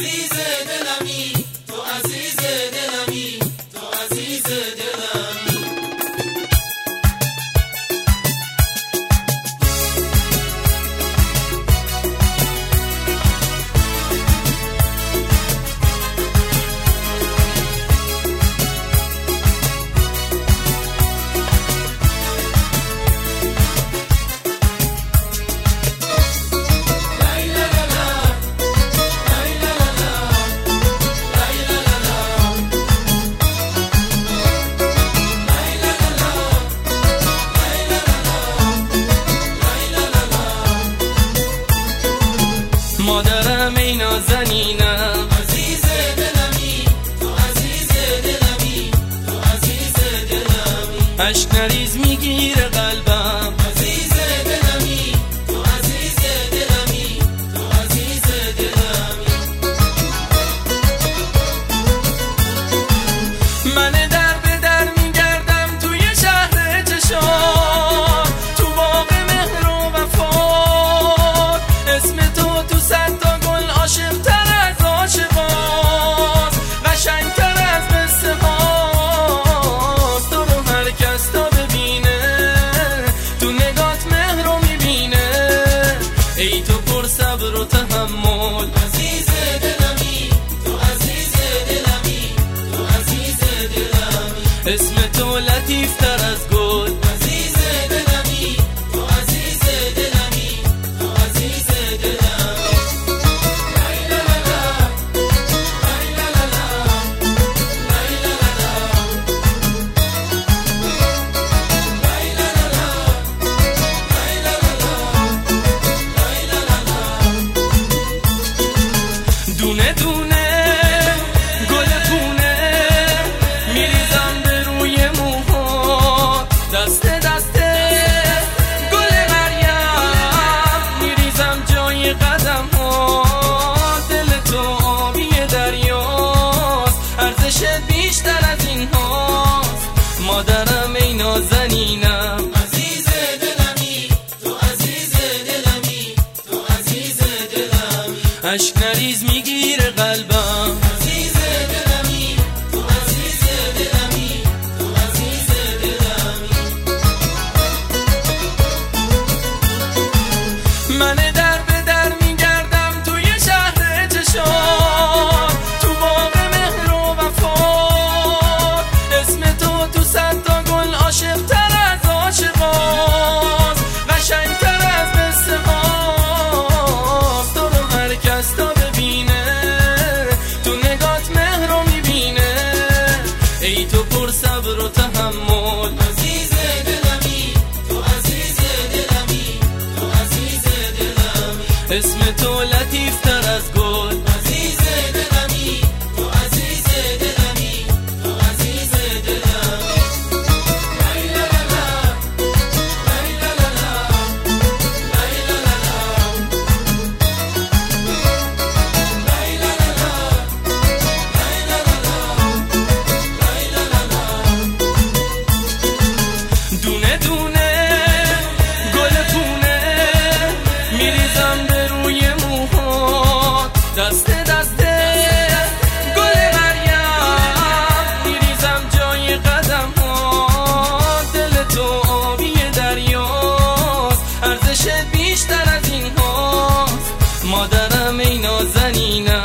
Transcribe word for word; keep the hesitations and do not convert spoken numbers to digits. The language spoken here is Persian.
عزیز دلمی، تو عزیز دلمی، تو عزیز دلمی. مادرم ای نازنینم، عزیز دلمی، تو عزیز دلمی، تو عزیز دلمی. اشک نریز میگیره قلبم، عزیز دلمی، تو عزیز دلمی، تو عزیز دلمی. من در به در میگردم توی شهر چشام، تو باغ مهر و وفا، اسم تو تو صد تا گل عاشق تر از عاشقاست، قشنگ تر از قصه هاست. تو رو هر کس تا ببینه تو نگات مهر رو میبینه، ای تو پر صبر و تحمل، عزیز دلمی، تو عزیز دلمی، تو عزیز دلمی. اسم تو لطیف تر از گل، عزیز دلمی، تو عزیز دلمی، تو عزیز دلمی. لای لا لا لا، لای لا لا لا، لای لا لا لا، لای لا لا لا، لای لا لا لا، لای لا لا لا. دونه دونه گل پونه میریزم به روی موها، دسته دسته گل مریم میریزم جای قدم ها. دل تو آبی دریاست، ارزشت بیشتر از این هاست. مادرم ای نازنینم، عزیز دلمی، تو عزیز دلمی، تو عزیز دلمی. اشک نریز میگیره قلبم، عزیز دلمی، تو عزیز دلمی، تو عزیز دلمی. من در به در میگردم توی شهر چشام، تو باغ مهر و وفا، اسم تو تو صد تا گل عاشق تر از عاشقاست، قشنگ تر از قصه هاست. تو رو هر کس تا ببینه تو نگات مهر رو میبینه، ای تو پر صبر و تحمل، عزیز دلمی، تو عزیز دلمی، تو عزیز دلمی. اسم تو لطیف تر از گل، عزیز دلمی، تو عزیز دلمی، تو عزیز دلمی. لای لا لا لا، لای لا لا لا، لای لا لا لا، لای لا لا لا، لای لا لا لا، لای لا لا لا. دونه دونه گل پونه میریزم به روی موها، دسته دسته گل مریم میریزم جای قدم ها. دل تو آبی دریاست، ارزشت بیشتر از این هاست. مادرم ای نازنینم،